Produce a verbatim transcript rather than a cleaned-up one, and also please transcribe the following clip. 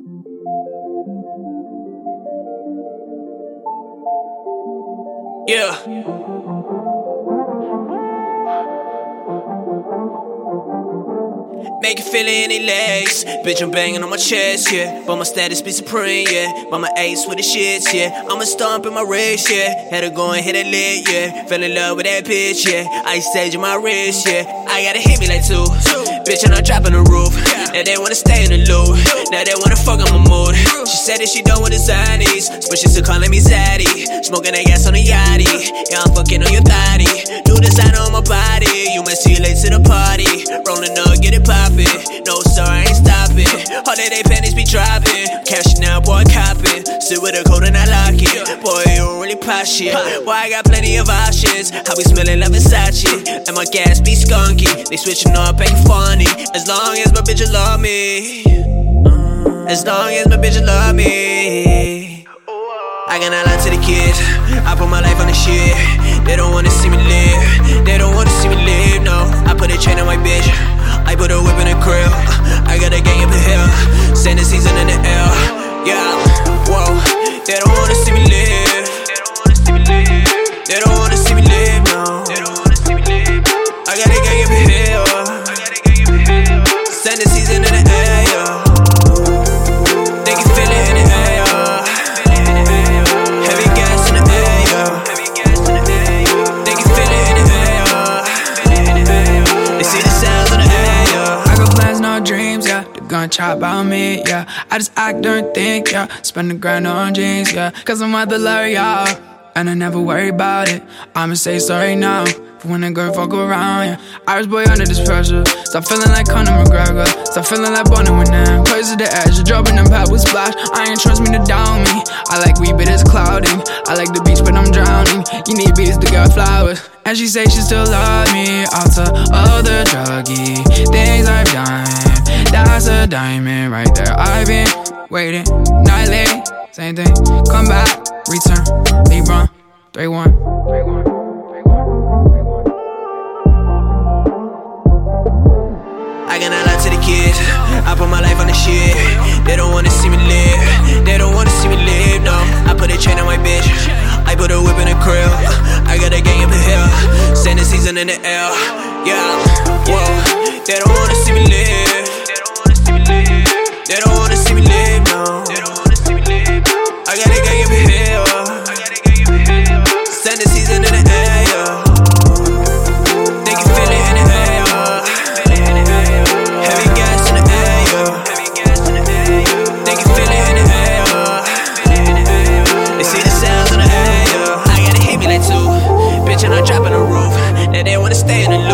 Yeah. Make you feel it in their legs. Bitch, I'm banging on my chest, yeah. But my status be supreme, yeah. But my ace with the shits, yeah. I'ma stomp in my race, yeah. Had to go and hit a lick, yeah. Fell in love with that bitch, yeah. Ice stage in my wrist, yeah. I gotta hit me like two. Bitch, I'm not dropping the roof. Now they wanna stay in the loop. Now they wanna fuck on my mood. She said that she done with the Zanies, but she still calling me Zaddy. Smoking that gas on the yachty. Yeah, I'm fucking on your thotty. New designer on my body. You might see you late to the party. Rolling up, get it poppin'. No sir, I ain't stopping. Holiday panties be dropping. Cashing out, boy, copping. Sit with a code and I lock it. Boy, you don't really pop shit. Boy, I got plenty of options. I be smelling like Versace. And my gas be skunky. They switching up, ain't funny. As long as my bitches love me. As long as my bitches love me. I cannot lie to the kids. I put my life on the shit. They don't wanna see me live. They don't wanna see me live, no. I put a chain on my bitch. I put a whip in the crib. I got a gang up the hill. Send the season in the air. Yeah, whoa. They don't wanna see me live. They don't wanna see me live, no. I got a gang up the hill. Send the season in the air, yeah. They can feel it in the air, yeah. Heavy gas in the air, yeah. They can feel it in the air, yeah. They see the sounds in the air, yeah. I got plans, no dreams, yeah. They gon' chop about me, yeah. I just act, don't think, yeah. Spend a grand on jeans, yeah. Cause I'm at the love, yeah. And I never worry about it. I'ma say sorry now for when a girl fuck around, yeah. Irish boy under this pressure. Stop feeling like Conor McGregor. Stop feeling like Bonnie when I'm close to the edge. You're dropping them pad with splash. I ain't trust me to down me. I like weed, but it's clouding. I like the beach, but I'm drowning. You need beats to get flowers. And she say she still love me after all the druggy things I've done. That's a diamond right there. I've been waiting nightly. Same thing. Come back, return. LeBron, three one. I cannot lie to the kids. I put my life on the shit. They don't wanna see me live. They don't wanna see me live, no. I put a chain on my bitch. I put a whip in the crib. I got a gang up the hill. Send the season in the air. Yeah, whoa. They don't wanna see me live. They don't wanna see me live, no. I got a gang up the hill. Send the season in the air, yeah. They can feel it in the air, yeah. Heavy gas in the air, yeah. They can feel it in the air, yeah. They see the sounds in the air, yeah. I gotta hit me like two. Bitch, I'm not dropping the roof. Now they wanna stay in the